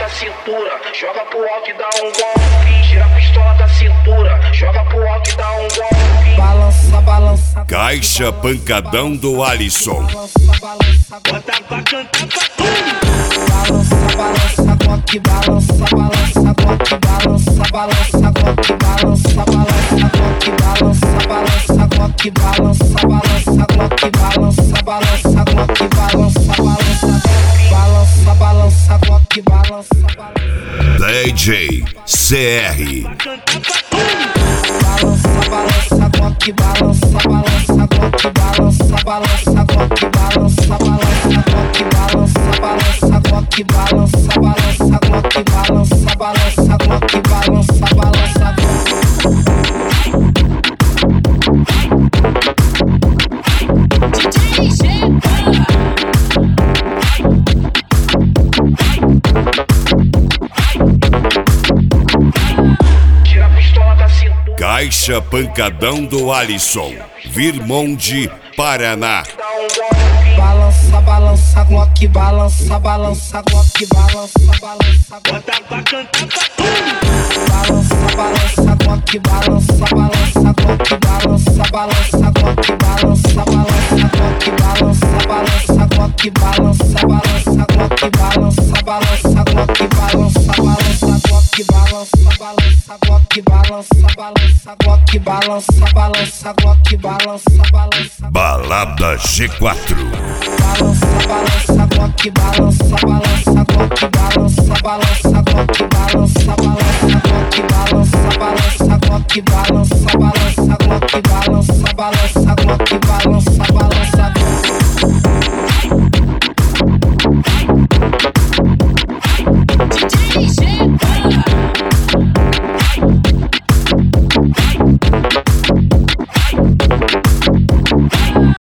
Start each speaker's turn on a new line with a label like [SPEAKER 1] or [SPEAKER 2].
[SPEAKER 1] da cintura, joga pro alto e dá um golpe. Tira a pistola da cintura, joga pro alto e dá um golpe.
[SPEAKER 2] Balança, balança.
[SPEAKER 3] Caixa Pancadão do Alisson.
[SPEAKER 1] Bota pra cantar pra tudo.
[SPEAKER 2] Balança, balança, coque, balança, balança, coque, balança, balança, coque, balança, balança, coque, balança, balança, coque, balança, balança, coque, balança, balança, coque, balança, balança, balança, balança, coque, balança, balança.
[SPEAKER 3] DJ CR.
[SPEAKER 2] Balança, balança, coque, balança, balança, coque, balança, balança, coque, balança, balança, coque, balança, balança, coque, balança, balança, coque, balança, balança, coque, balança, balança.
[SPEAKER 1] Tira a pistola da cintura,
[SPEAKER 3] Caixa Pancadão do Alisson. Virmonde, Paraná.
[SPEAKER 1] dá um golpe.
[SPEAKER 2] Balança, balança, coque, balança, balança, coque, balança, balança.
[SPEAKER 1] Bota pra cantar pra tudo.
[SPEAKER 2] Balança, balança, coque, balança, balança, coque, balança, balança, coque, balança, balança, coque, balança, balança, coque, balança, balança, coque, balança, balança, coque, balança, balança, coque, balança, balança, coque, balança, balança, coque, balança, balança, coque, balança, balança.
[SPEAKER 3] Balada G4.
[SPEAKER 2] Balança, balança, coque, balança, balança, coque, balança, balança.